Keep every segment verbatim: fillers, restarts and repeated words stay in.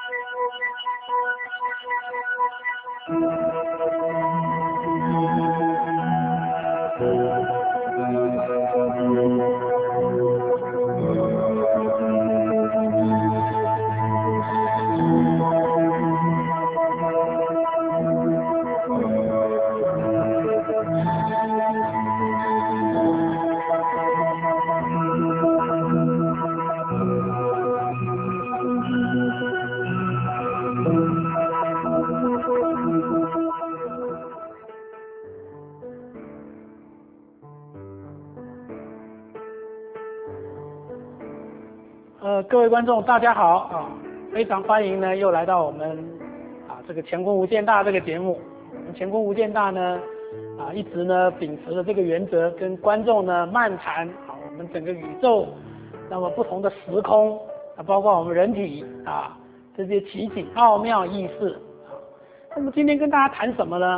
呃，各位观众，大家好啊！非常欢迎呢，又来到我们啊这个乾坤无限大这个节目。我们乾坤无限大呢啊一直呢秉持了这个原则，跟观众呢漫谈啊我们整个宇宙，那么不同的时空啊，包括我们人体啊这些奇景奥妙意思啊。那么今天跟大家谈什么呢？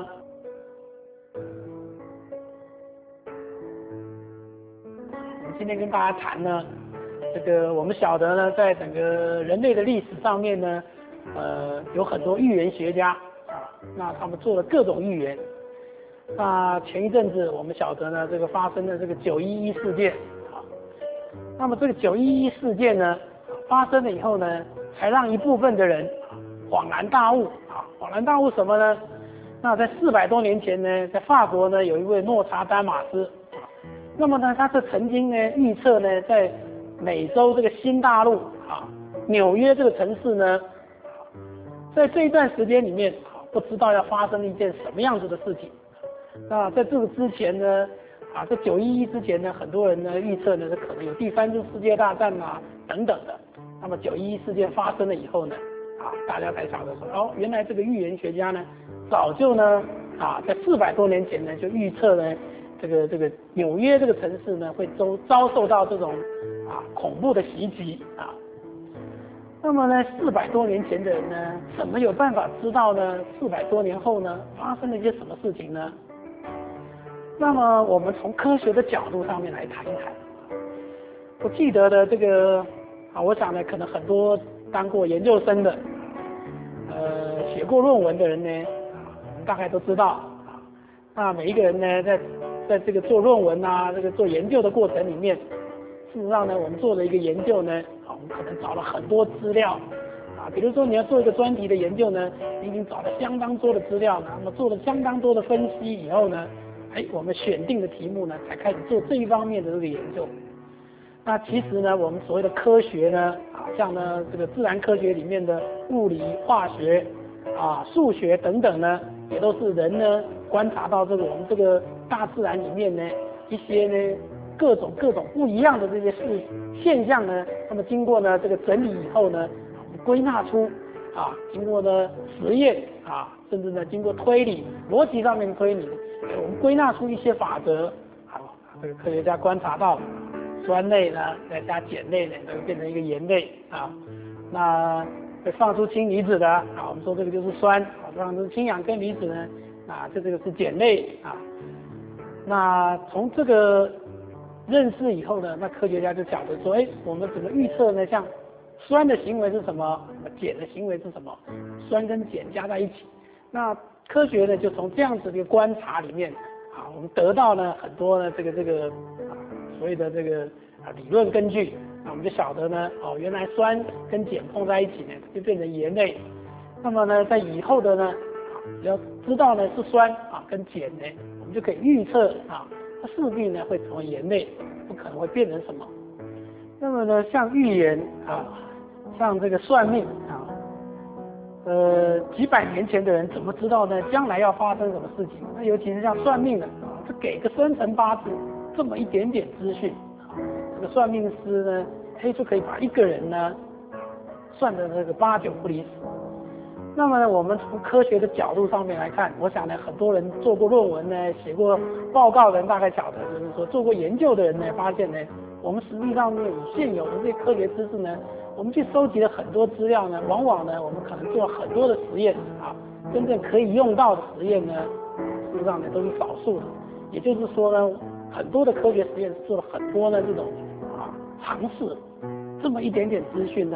我们今天跟大家谈呢。这个我们晓得呢，在整个人类的历史上面呢，呃，有很多预言学家啊，那他们做了各种预言。那前一阵子我们晓得呢，这个发生的这个九一一事件啊，那么这个九一一事件呢发生了以后呢，才让一部分的人啊恍然大悟啊，恍然大悟什么呢？那在四百多年前呢，在法国呢有一位诺查丹马斯啊，那么呢他是曾经呢预测呢在美洲这个新大陆啊，纽约这个城市呢，在这一段时间里面啊，不知道要发生一件什么样子的事情。那在这个之前呢，啊，在九一一之前呢，很多人呢预测呢，是可能有第三次世界大战啊等等的。那么九一一事件发生了以后呢，啊，大家才晓得说，哦，原来这个预言学家呢，早就呢，啊，在四百多年前呢就预测呢，这个这个纽约这个城市呢会遭遭受到这种啊恐怖的袭击啊。那么呢，四百多年前的人呢，怎么有办法知道呢？四百多年后呢，发生了一些什么事情呢？那么我们从科学的角度上面来谈一谈。我记得的这个啊，我想呢，可能很多当过研究生的，呃，写过论文的人呢，我们大概都知道啊。那每一个人呢，在在这个做论文啊，这个做研究的过程里面，事实上呢，我们做了一个研究呢，啊，我们可能找了很多资料啊，比如说你要做一个专题的研究呢，你已经找了相当多的资料，那么做了相当多的分析以后呢，哎，我们选定的题目呢，才开始做这一方面的这个研究。那其实呢，我们所谓的科学呢，啊，像呢这个自然科学里面的物理、化学啊、数学等等呢，也都是人呢观察到这个我们这个大自然里面呢一些呢各种各种不一样的这些事现象呢，那么经过呢这个整理以后呢，我们归纳出啊，经过呢实验啊，甚至呢经过推理逻辑上面推理，我们归纳出一些法则啊，这个科学家观察到。酸类呢，再加碱类呢，就会变成一个盐类啊。那会放出氢离子的啊，我们说这个就是酸；啊，放出氢氧根离子呢，啊，这这个是碱类啊。那从这个认识以后呢，那科学家就晓得说，哎，我们怎么预测呢？像酸的行为是什么？碱的行为是什么？酸跟碱加在一起，那科学呢就从这样子的一个观察里面啊，我们得到呢很多呢这个这个啊。所谓的这个啊理论根据，那我们就晓得呢，哦，原来酸跟碱碰在一起呢，就变成盐类。那么呢，在以后的呢，啊，只要知道呢是酸啊跟碱呢，我们就可以预测啊，它势必呢会成为盐类，不可能会变成什么。那么呢，像预言啊，像这个算命啊，呃，几百年前的人怎么知道呢？将来要发生什么事情？那尤其是像算命的，是给个生辰八字。这么一点点资讯，这个算命师呢，他就可以把一个人呢算的这个八九不离十。那么呢，我们从科学的角度上面来看，我想呢，很多人做过论文呢，写过报告的人大概晓得，就是说做过研究的人呢，发现呢，我们实际上呢，以现有的这些科学知识呢，我们去收集了很多资料呢，往往呢，我们可能做很多的实验啊，真正可以用到的实验呢，事实上呢都是少数的。也就是说呢，很多的科学实验做了很多的这种啊尝试，这么一点点资讯呢，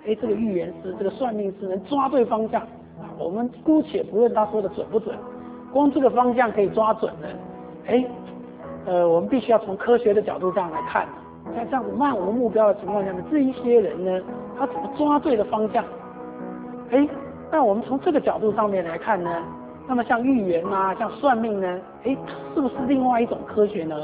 哎，这个预言师、这个算命师能抓对方向啊。我们姑且不论他说的准不准，光这个方向可以抓准了，哎，呃，我们必须要从科学的角度上来看。在这样子漫无目标的情况下呢，这一些人呢，他怎么抓对了方向？哎，那我们从这个角度上面来看呢，那么像预言啊，像算命呢，哎，是不是另外一种科学呢？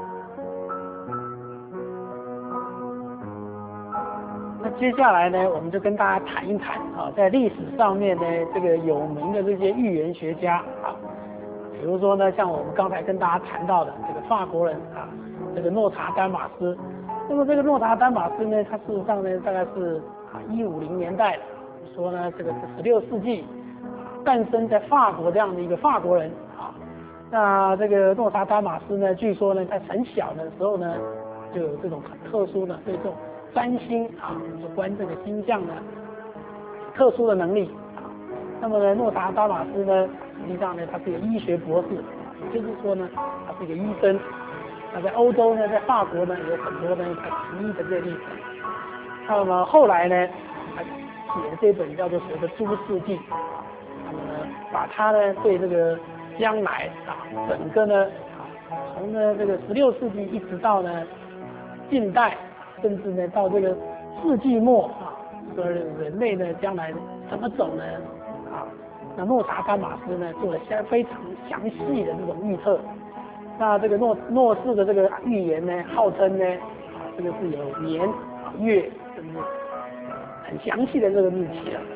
那接下来呢，我们就跟大家谈一谈啊，在历史上面呢，这个有名的这些预言学家啊，比如说呢，像我们刚才跟大家谈到的这个法国人啊，这个诺查丹马斯。那么这个诺查丹马斯呢，他事实上呢，大概是啊一五零年代的，说呢，这个是十六世纪诞生在法国这样的一个法国人啊。那这个诺查丹马斯呢，据说呢，在很小的时候呢，就有这种很特殊的对这种占星啊，有关这个星象呢，特殊的能力啊。那么呢，诺查丹马斯呢，实际上呢，他是一个医学博士，也就是说呢，他是一个医生。那在欧洲呢，在法国呢，有很多呢他奇异的这个历史。那么后来呢，他写的这本叫做所谓的《诸世纪》啊，那么呢，把他呢对这个将来啊，整个呢啊，从呢这个十六世纪一直到呢近代，甚至呢到这个世纪末啊，说人类呢将来怎么走呢啊，那诺查丹马斯呢做了相非常详细的这种预测。那这个诺诺氏的这个预言呢，号称呢，啊，这个是有年、啊月，甚至很详细的这个日期啊。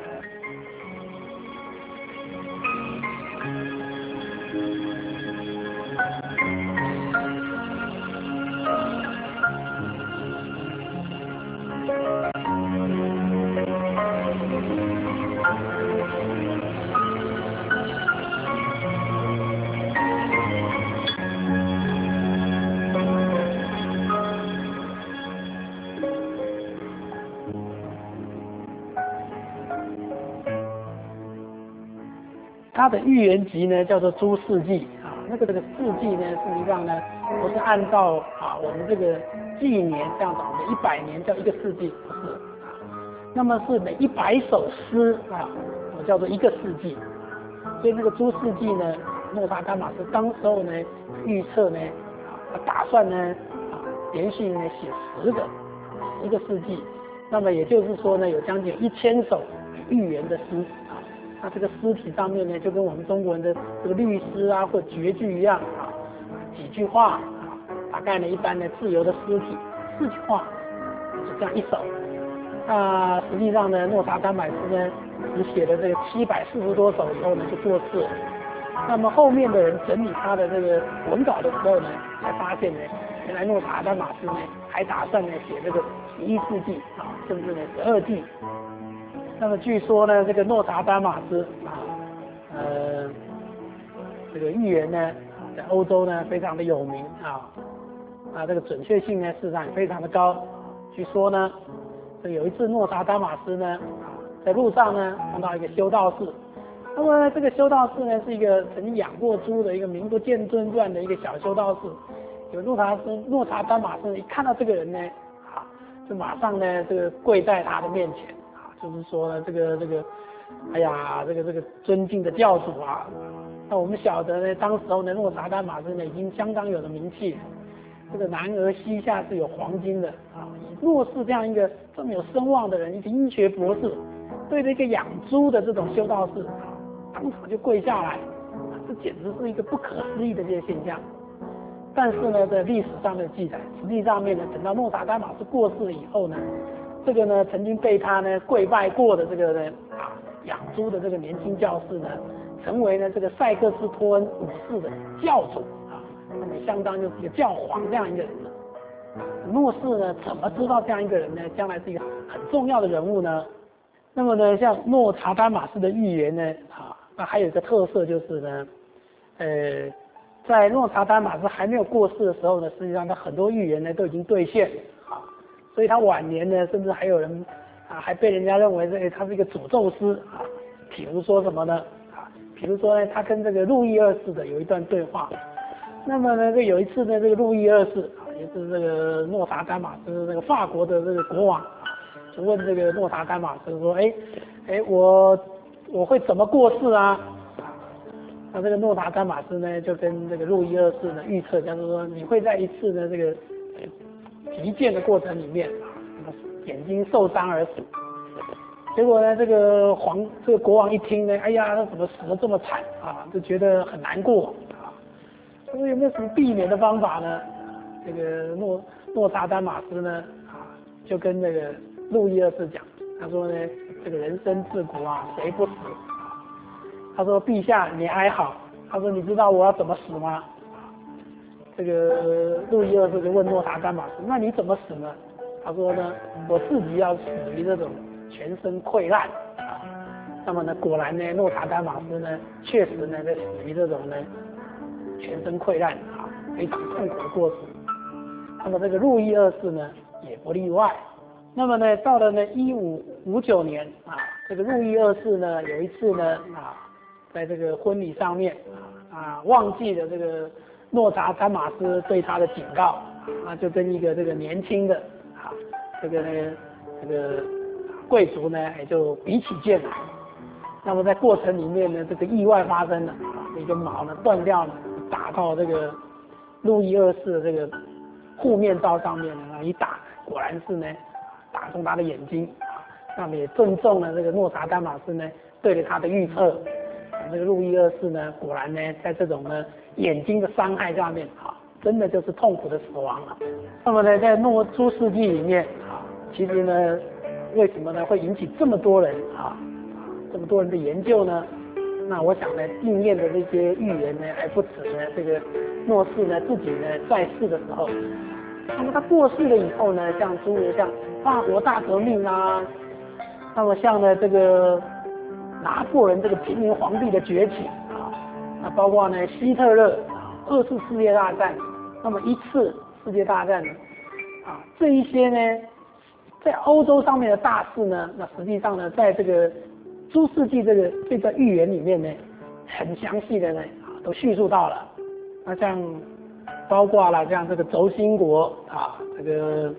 他的预言集呢叫做《诸世纪》啊，那个这个世纪呢，实际上呢不是按照啊我们这个纪年这样子，我们一百年叫一个世纪，不是啊，那么是每一百首诗啊，我叫做一个世纪。所以那个《诸世纪》呢，诺查丹马斯当时候呢预测呢啊，他打算呢啊连续呢写十个十个世纪，那么也就是说呢有将近一千首预言的诗。那这个诗体上面呢，就跟我们中国人的这个律诗啊或绝句一样啊，几句话啊，大概呢一般呢自由的诗体四句话，就这样一首。那实际上呢，诺查丹马斯呢只写了这个七百四十多首以后呢就过世了。那么后面的人整理他的这个文稿的时候呢，才发现呢，原来诺查丹马斯呢还打算呢写这个十一世纪啊，甚至呢十二纪。那么据说呢，这个诺查丹马斯啊，呃，这个预言呢，在欧洲呢非常的有名啊，啊，这个准确性呢事实上也非常的高。据说呢，这有一次诺查丹马斯呢，啊，在路上呢碰到一个修道士，那么这个修道士呢是一个曾经养过猪的一个名不见经传的一个小修道士。有诺查斯诺查丹马斯一看到这个人呢，啊，就马上呢这个跪在他的面前。就是说呢，这个这个，哎呀，这个这个尊敬的教主啊，那我们晓得呢，当时候呢，诺查丹马斯呢已经相当有了名气了。这个男儿膝下是有黄金的啊，以诺氏这样一个这么有声望的人，一个医学博士，对着一个养猪的这种修道士啊，当场就跪下来，啊，这简直是一个不可思议的这些现象。但是呢，在历史上的记载，实际上面呢，等到诺查丹马斯过世了以后呢。这个呢，曾经被他呢跪拜过的这个呢啊养猪的这个年轻教士呢，成为呢这个塞克斯托恩五世的教主啊，那么相当就是一个教皇这样一个人了。诺氏呢怎么知道这样一个人呢，将来是一个很重要的人物呢？那么呢，像诺查丹马斯的预言呢啊，那还有一个特色就是呢，呃，在诺查丹马斯还没有过世的时候呢，实际上他很多预言呢都已经兑现。所以他晚年呢，甚至还有人啊，还被人家认为这个他是一个诅咒师啊。比如说什么呢？啊，比如说呢，他跟这个路易二世的有一段对话。那么呢，这有一次呢，这个路易二世啊，也是这个诺查丹马斯这个法国的这个国王啊， 斯问这个诺查丹马斯说，哎，哎，我我会怎么过世啊？那这个诺查丹马斯呢，就跟这个路易二世呢预测，就是说你会在一次的这个击剑的过程里面，眼睛受伤而死。结果呢，这个皇这个国王一听呢，哎呀，他怎么死得这么惨啊？就觉得很难过啊。他说有没有什么避免的方法呢？这个诺诺查丹马斯呢，啊，就跟那个路易二世讲，他说呢，这个人生自古啊，谁不死？他说陛下你还好，他说你知道我要怎么死吗？这个路易二世就问诺查丹马斯，那你怎么死呢？他说呢，我自己要死于这种全身溃烂啊。那么呢，果然呢，诺查丹马斯呢，确实呢，在死于这种呢全身溃烂啊，非常痛苦的过世。那么这个路易二世呢，也不例外。那么呢，到了呢一五五九年啊，这个路易二世呢，有一次呢啊，在这个婚礼上面啊啊，忘记了这个诺查丹马斯对他的警告啊，就跟一个这个年轻的啊，这个呢这个贵族呢，也就比起剑来。那么在过程里面呢，这个意外发生了啊，一根矛呢断掉了，打到这个路易二世的这个护面刀上面呢，一打，果然是呢打中他的眼睛啊。那么也正中了这个诺查丹马斯呢对着他的预测。这个路易二世呢，果然呢，在这种呢眼睛的伤害下面啊，真的就是痛苦的死亡了。那么呢，在诺诸世纪里面啊，其实呢，为什么呢会引起这么多人啊，这么多人的研究呢？那我想呢，应验的这些预言呢，还不止呢这个诺氏呢自己呢在世的时候，那么他过世了以后呢，像诸如像法国大革命啊，那么像呢这个拿破仑这个平民皇帝的崛起啊，那包括呢希特勒啊二次世界大战，那么一次世界大战啊这一些呢，在欧洲上面的大事呢，那实际上呢，在这个诸世纪这个这个预言里面呢，很详细的呢啊都叙述到了。那像包括了像这个轴心国啊，这个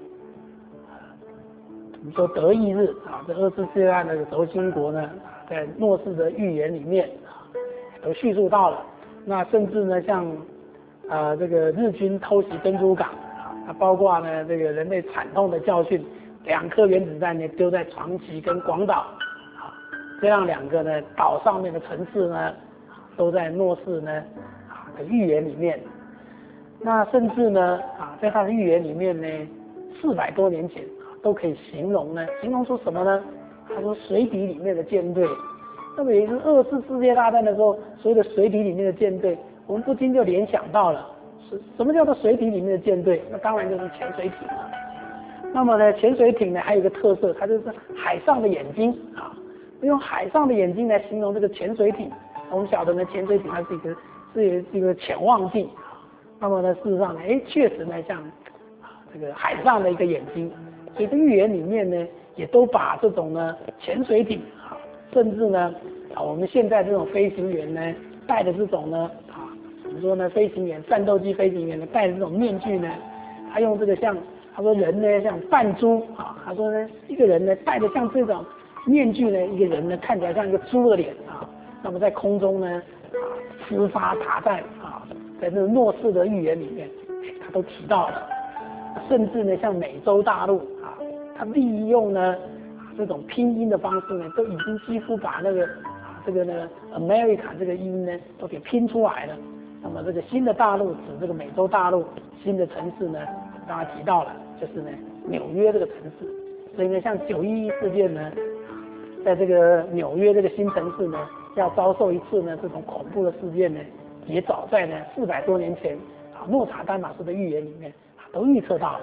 我们说德意日啊，这二次世界大战的轴心国呢，在诺氏的预言里面啊，都叙述到了。那甚至呢，像啊这个日军偷袭珍珠港啊，那包括呢这个人类惨痛的教训，两颗原子弹呢丢在长崎跟广岛啊，这样两个呢岛上面的城市呢，都在诺氏呢啊的预言里面。那甚至呢啊，在他的预言里面呢，四百多年前啊都可以形容呢，形容出什么呢？他说水底里面的舰队，那么也就是二次世界大战的时候，所谓的水底里面的舰队，我们不禁就联想到了，是什么叫做水底里面的舰队？那当然就是潜水艇了。那么呢，潜水艇呢还有一个特色，它就是海上的眼睛啊，用海上的眼睛来形容这个潜水艇。我们晓得呢，潜水艇它是一个是一个潜望镜。那么呢，事实上呢，哎，确实呢，像啊这个海上的一个眼睛，所以这预言里面呢，也都把这种呢潜水艇啊，甚至呢啊我们现在这种飞行员呢戴的这种呢啊怎么说呢，飞行员战斗机飞行员呢戴的这种面具呢，他用这个像他说人呢像扮猪啊，他说呢一个人呢戴的像这种面具呢，一个人呢看起来像一个猪的脸啊，那么在空中呢啊厮杀打战啊。在这个诺氏的预言里面，他都提到了，甚至呢，像美洲大陆啊，他利用呢这种拼音的方式呢，都已经几乎把那个啊这个呢 America 这个音呢都给拼出来了。那么这个新的大陆指这个美洲大陆新的城市呢，刚才提到了，就是呢纽约这个城市。所以呢，像九一一事件呢，在这个纽约这个新城市呢，要遭受一次呢这种恐怖的事件呢。也早在呢四百多年前啊，诺查丹马斯的预言里面啊都预测到了。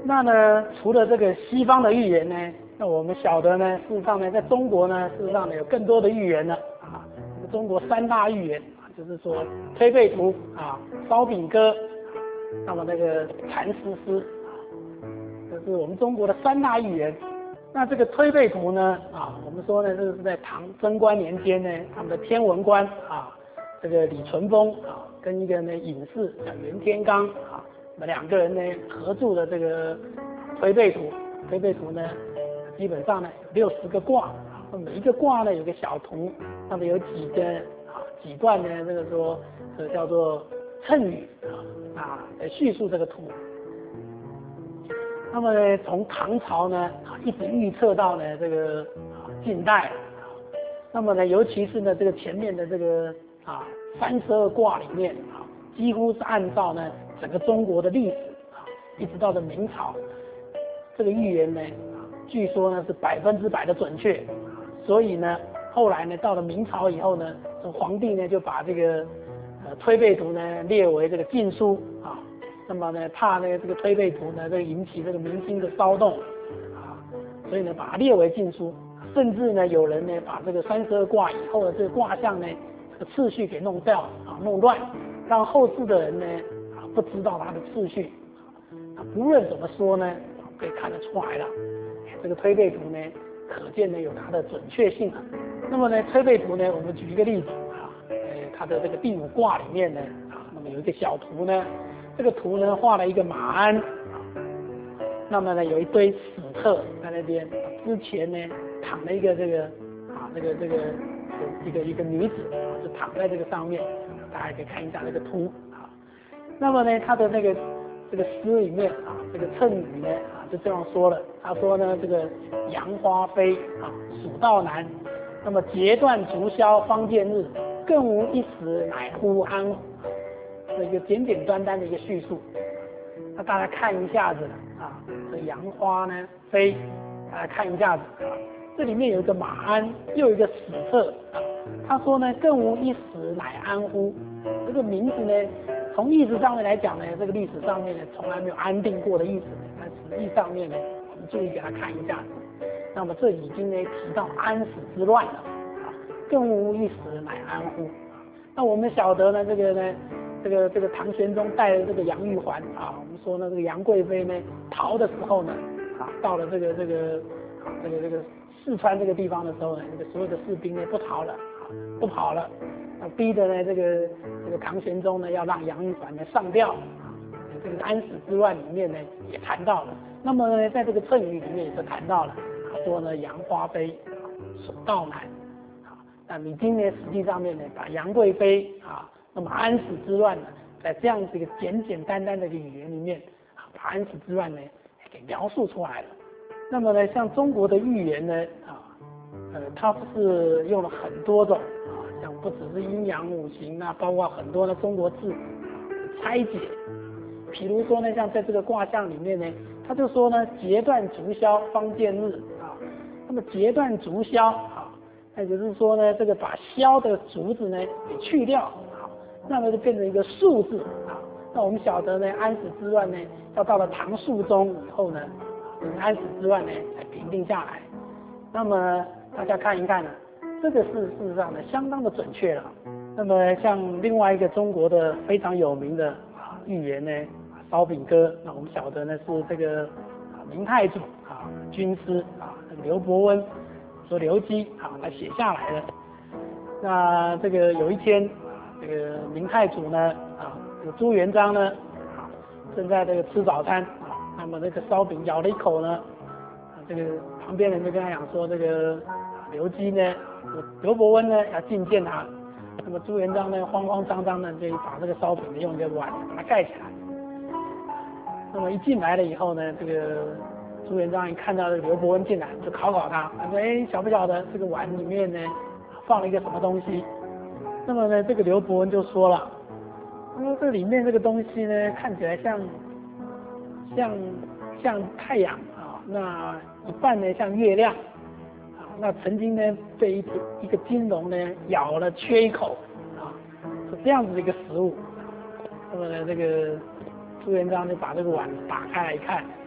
那呢，除了这个西方的寓言呢，那我们晓得呢，事实上呢，在中国呢，事实上呢有更多的寓言呢啊。我们中国三大寓言啊，就是说推背图啊、烧饼歌，那么那个蚕丝诗啊，这是我们中国的三大寓言。那这个推背图呢啊，我们说呢，这个是在唐贞观年间呢，他们的天文官啊，这个李淳风啊，跟一个呢隐士叫袁天罡啊。那么两个人呢合著的这个推背图，推背图呢基本上呢有六十个卦，那每一个卦呢有个小图，那么有几个啊几段呢这个说这个叫做谶语啊啊来叙述这个图。那么呢从唐朝呢啊一直预测到呢这个啊近代啊，那么呢尤其是呢这个前面的这个啊三十二卦里面啊，几乎是按照呢整个中国的历史啊，一直到了明朝，这个预言呢，啊，据说呢是百分之百的准确，所以呢，后来呢到了明朝以后呢，这皇帝呢就把这个呃推背图呢列为这个禁书啊，那么呢怕呢这个推背图呢会引起这个民心的骚动啊，所以呢把它列为禁书，甚至呢有人呢把这个三十二卦以后的这个卦象呢这个次序给弄掉啊弄乱，让后世的人呢。不知道它的次序，啊，不论怎么说呢，可以看得出来了，这个推背图呢，可见呢有它的准确性啊。那么呢，推背图呢，我们举一个例子啊，呃，它的这个第五卦里面呢，啊，那么有一个小图呢，这个图呢画了一个马鞍，啊，那么呢有一堆史册在那边，之前呢躺了一个这个啊，这个这个一个一个女子啊，就躺在这个上面，大家可以看一下这个图。那么呢，他的那个这个诗里面啊，这个谶语呢啊，就这样说了。他说呢，这个杨花飞啊，蜀道难。那么截断竹箫方见日，更无一时乃呼安。这一个简简单单的一个叙述。那大家看一下子啊，这杨花呢飞，大家看一下子啊，这里面有一个马鞍，又有一个史册啊。他说呢，更无一时乃安乎。这个名字呢。从意识上面来讲呢，这个历史上面呢从来没有安定过的意思呢，但实际上面呢，我们注意给他看一下。那么这已经呢提到安史之乱了啊，更无一时乃安乎。那我们晓得呢，这个呢，这个这个唐玄宗带的这个杨玉环啊，我们说呢，这个杨贵妃呢逃的时候呢，啊，到了这个这个啊这个这个四川这个地方的时候呢，这个所有的士兵呢不逃了啊，不跑了。那逼得呢，这个这个唐玄宗呢，要让杨玉环呢上吊啊。这个安史之乱里面呢，也谈到了。那么呢，在这个谶语里面也是谈到了，他说呢，杨花飞，蜀道难。啊，那你今年实际上面呢，把杨贵妃啊，那么安史之乱呢，在这样子一个简简单单的一个语言里面啊，把安史之乱呢给描述出来了。那么呢，像中国的寓言呢，啊，呃，它是用了很多种。像不只是阴阳五行啊，包括很多的中国字拆解。比如说呢，像在这个卦象里面呢，他就说呢，截断竹箫方见日啊。那么截断竹箫啊，那就是说呢，这个把箫的竹子呢给去掉啊，那么就变成一个竖字啊。那我们晓得呢，安史之乱呢，要到了唐肃宗以后呢，这个安史之乱呢才平定下来。那么大家看一看呢。这个是事实上呢，相当的准确了。那么像另外一个中国的非常有名的啊寓言呢，烧饼歌，那我们晓得呢是这个啊明太祖啊军师啊刘伯温说刘基啊他写下来的。那这个有一天啊，这个明太祖呢啊这个朱元璋呢啊正在这个吃早餐啊，那么这个烧饼咬了一口呢，啊这个旁边人就跟他讲说这个刘基呢。刘伯温呢要觐见他，那么朱元璋呢慌慌张张的就把这个烧饼用一个碗把它盖起来。那么一进来了以后呢，这个朱元璋一看到这个刘伯温进来，就考考他，他说：“哎，晓不晓得这个碗里面呢放了一个什么东西？”那么呢，这个刘伯温就说了，他说这里面这个东西呢看起来像像像太阳啊，那一半呢像月亮。那曾经呢被一一个金龙呢咬了缺一口啊，是这样子的一个食物。那么呢这个朱元璋就把这个碗打开来一看，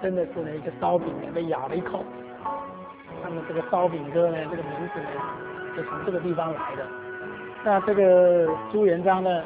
真的是呢一个烧饼呢被咬了一口，那么这个烧饼哥呢这个名字呢就从这个地方来的。那这个朱元璋呢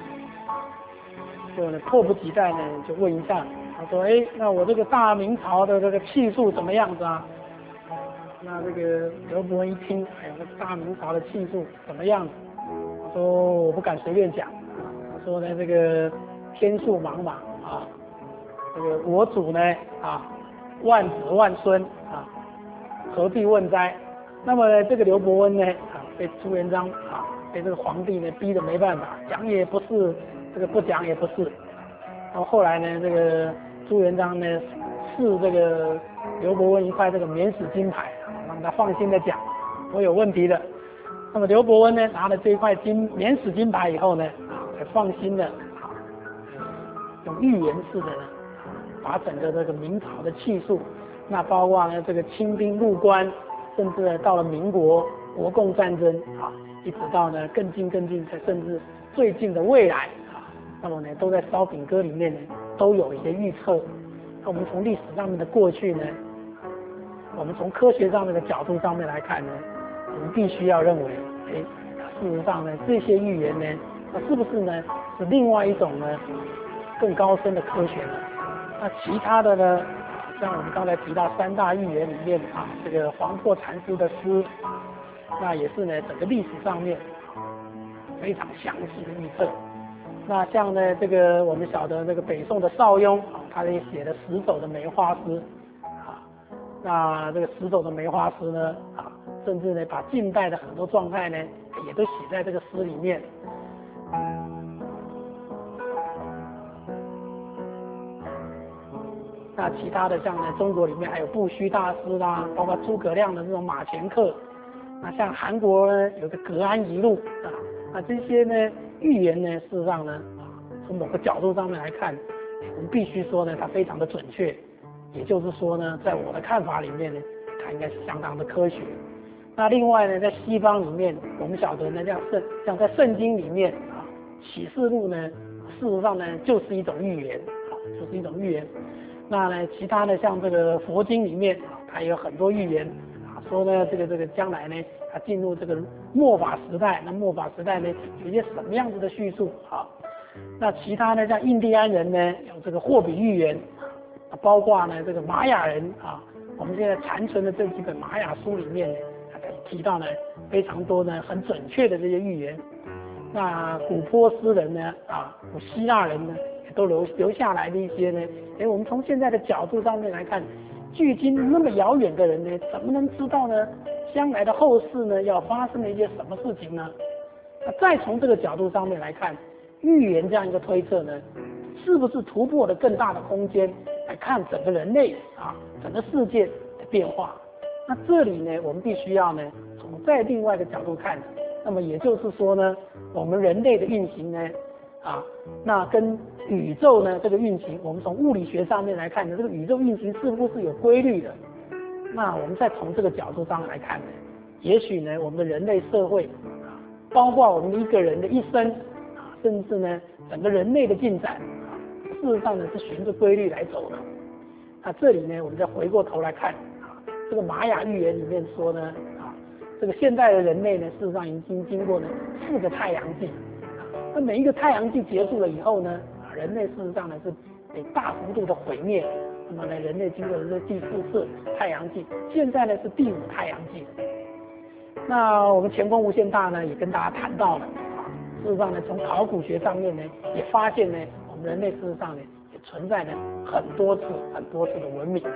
就呢迫不及待呢就问一下，他说哎，那我这个大明朝的这个气数怎么样子啊？那这个刘伯温一听，哎呦，那大明朝的气数怎么样子？他说我不敢随便讲，他说呢这个天数茫茫啊，这个我主呢啊万子万孙啊，何必问哉？那么呢这个刘伯温呢啊被朱元璋啊被这个皇帝呢逼得没办法，讲也不是，这个不讲也不是。然后后来呢这个朱元璋呢赐这个刘伯温一块这个免死金牌，让他放心的讲，我有问题的。那么刘伯温呢拿了这一块金免死金牌以后呢，啊，才放心的啊，用预言式的呢，把整个这个明朝的气数，那包括呢这个清兵入关，甚至呢到了民国国共战争啊，一直到呢更近更近，甚至最近的未来啊，那么呢都在烧饼歌里面呢都有一些预测。那我们从历史上面的过去呢，我们从科学上面的角度上面来看呢，我们必须要认为，哎，事实上呢，这些预言呢，那是不是呢是另外一种呢更高深的科学呢？那其他的呢，像我们刚才提到三大预言里面啊，这个黄破禅师的诗，那也是呢整个历史上面非常详细的预测。那像呢这个我们晓得这个北宋的邵雍啊，他也写了十首的梅花诗啊，那这个十首的梅花诗呢啊，甚至呢把近代的很多状态呢也都写在这个诗里面。那其他的像呢中国里面还有不虚大师啦，包括诸葛亮的这种马前课，那像韩国呢有个格安遗录啊，那这些呢预言呢，事实上呢，啊，从某个角度上面来看，我们必须说呢，它非常的准确。也就是说呢，在我的看法里面呢，它应该是相当的科学。那另外呢，在西方里面，我们晓得呢，像圣像在圣经里面啊，启示录呢，事实上呢，就是一种预言啊，就是一种预言。那呢，其他的像这个佛经里面啊，它也有很多预言啊，说呢，这个这个将来呢。它进入这个末法时代，那末法时代呢有一些什么样子的叙述啊？那其他呢，像印第安人呢有这个霍比预言，包括呢这个玛雅人啊，我们现在残存的这几本玛雅书里面呢，它提到呢非常多呢很准确的这些预言。那古波斯人呢啊，古希腊人呢也都留留下来的一些呢，哎，我们从现在的角度上面来看，距今那么遥远的人呢，怎么能知道呢？将来的后世呢，要发生的一些什么事情呢？那再从这个角度上面来看，预言这样一个推测呢，是不是突破了更大的空间来看整个人类啊，整个世界的变化？那这里呢，我们必须要呢，从再另外一个角度看，那么也就是说呢，我们人类的运行呢，啊，那跟宇宙呢这个运行，我们从物理学上面来看呢，这个宇宙运行是不是有规律的？那我们再从这个角度上来看呢，也许呢，我们的人类社会啊，包括我们一个人的一生啊，甚至呢，整个人类的进展啊，事实上呢是循着规律来走的。那这里呢，我们再回过头来看啊，这个玛雅预言里面说呢啊，这个现代的人类呢，事实上已经经过呢四个太阳纪，那每一个太阳纪结束了以后呢，啊，人类事实上呢是被大幅度的毁灭。那么呢，人类经过的是第四次太阳纪，现在呢是第五太阳纪。那我们乾坤无限大呢，也跟大家谈到了啊，事实上呢，从考古学上面呢，也发现呢，我们人类事实上呢，也存在呢很多次、很多次的文明。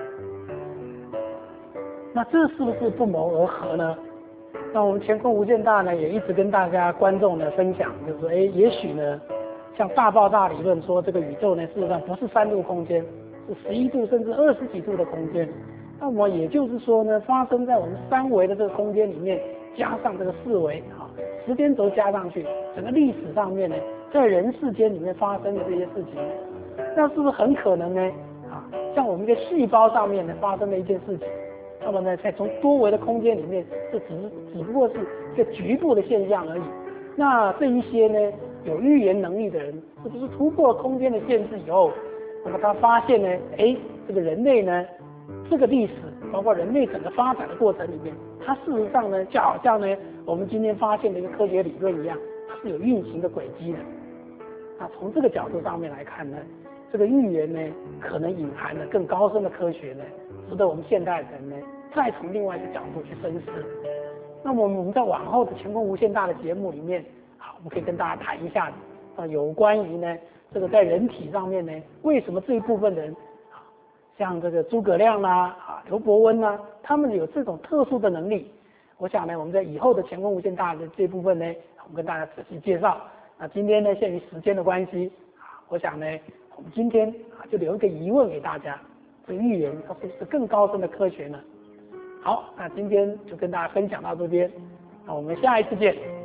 那这是不是不谋而合呢？那我们乾坤无限大呢，也一直跟大家观众呢分享，就是说，哎，也许呢，像大爆炸理论说，这个宇宙呢，事实上不是三度空间。是十一度甚至二十几度的空间，那么也就是说呢，发生在我们三维的这个空间里面，加上这个四维啊，时间轴加上去，整个历史上面呢，在人世间里面发生的这些事情，那是不是很可能呢？啊，像我们一个细胞上面呢发生的一件事情，那么呢，在从多维的空间里面，这只只不过是一个局部的现象而已。那这一些呢，有预言能力的人，是不是突破了空间的限制以后？那么他发现呢，哎， 这个人类呢，这个历史包括人类整个发展的过程里面，它事实上呢，就好像呢我们今天发现的一个科学理论一样，它是有运行的轨迹的。那从这个角度上面来看呢，这个预言呢，可能隐含了更高深的科学呢，值得我们现代人呢，再从另外一个角度去深思。那么我们在往后的乾坤无限大的节目里面，好，我们可以跟大家谈一下啊，有关于呢这个在人体上面呢，为什么这一部分人，啊，像这个诸葛亮啦、啊刘伯温啦，他们有这种特殊的能力。我想呢，我们在以后的乾坤无限大的这部分呢，我们跟大家仔细介绍。那今天呢，限于时间的关系啊，我想呢，我们今天啊就留一个疑问给大家：这个预言它是不是更高深的科学呢？好，那今天就跟大家分享到这边，那我们下一次见。